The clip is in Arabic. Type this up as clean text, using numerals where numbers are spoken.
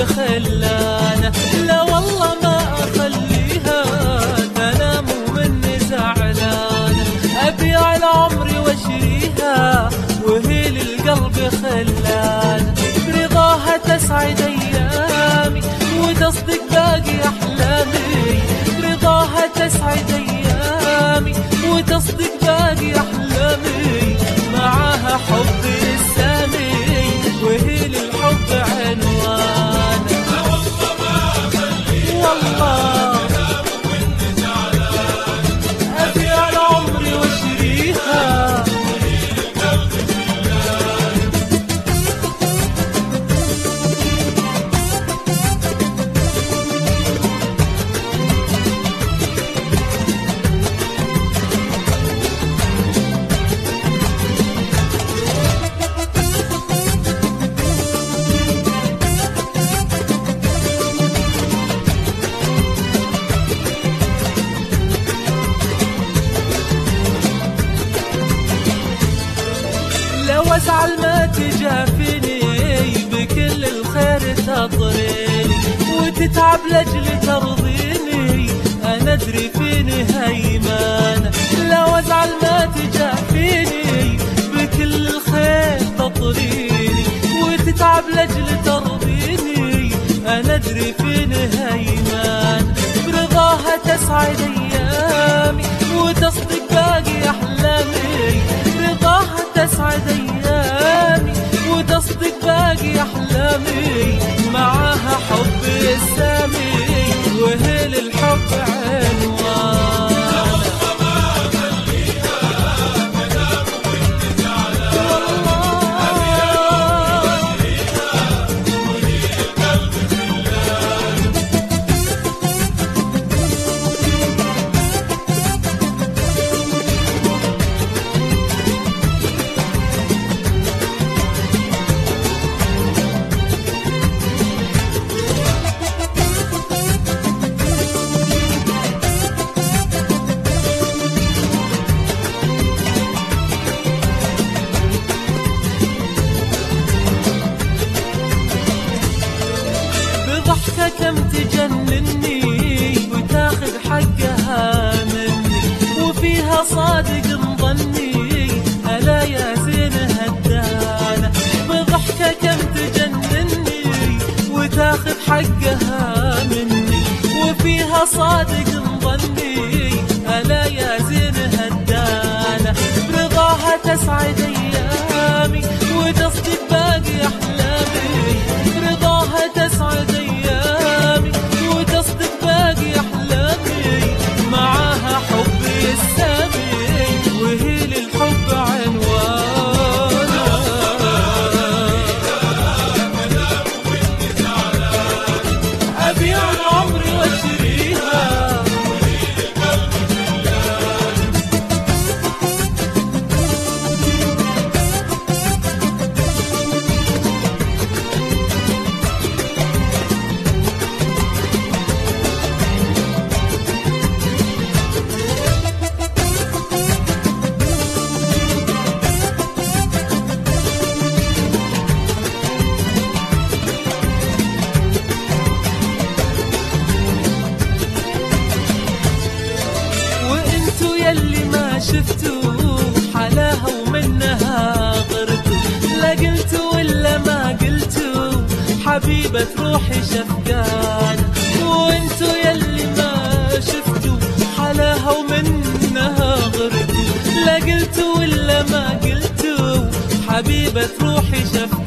خلانه، لا والله ما أخليها تنام ومني زعلانة. أبيع العمر واشريها وهي للقلب خلانة، برضاها تسعد أيامي وتصدق باقي أحلامي، برضاها تسعد أيامي وتصدق باقي أحلامي، معاها حبي السامي وهي للحب عنوان. لا والله ما أخليها والله تنام ومني زعلانة، أبيع العمر واشريها وهي للقلب خلانة. لو أزعل ما تجافيني بكل الخير تطريني، وتتعب لأجل ترضيني أنا أدري فيني هيمانة. لو أزعل ما تجافيني بكل الخير تطريني، وتتعب لأجل ترضيني أنا أدري فيني هيمانة، برضاها تسعد أيامي وتصدق باقي أحلامي، رضاها تسعد أيامي وتصدق باقي أحلامي، معاها حبي السامي وهي للحب عنوان. لا والله ما أخليها تنام ومني زعلانة، أبيع العمر واشريها وهي للقلب خلانة. بضحكة كم تجنني وتاخذ حقها مني، وفيها صادق مظني ألا يا زين هدانة. بضحكة كم تجنني وتاخذ حقها مني، وفيها صادق مظني ألا يا زين هدانة، برضاها تسعد أيامي وتصدق باقي أحلامي، رضاها تسعد أيامي وتصدق باقي أحلامي، معاها حبي السامي وهي للحب عنوان. تنام ومني زعلانة، أبيع العمر واشريها وهي للقلب خلانة. وانتو يلي ما شفتوا حلاها ومنها غرتوا، لا قلتوا ولا ما قلتوا حبيبة روحي شفقانة. وانتو يلي ما شفتوا حلاها ومنها غرتوا، لا قلتوا ولا ما قلتوا حبيبة روحي شفقانة.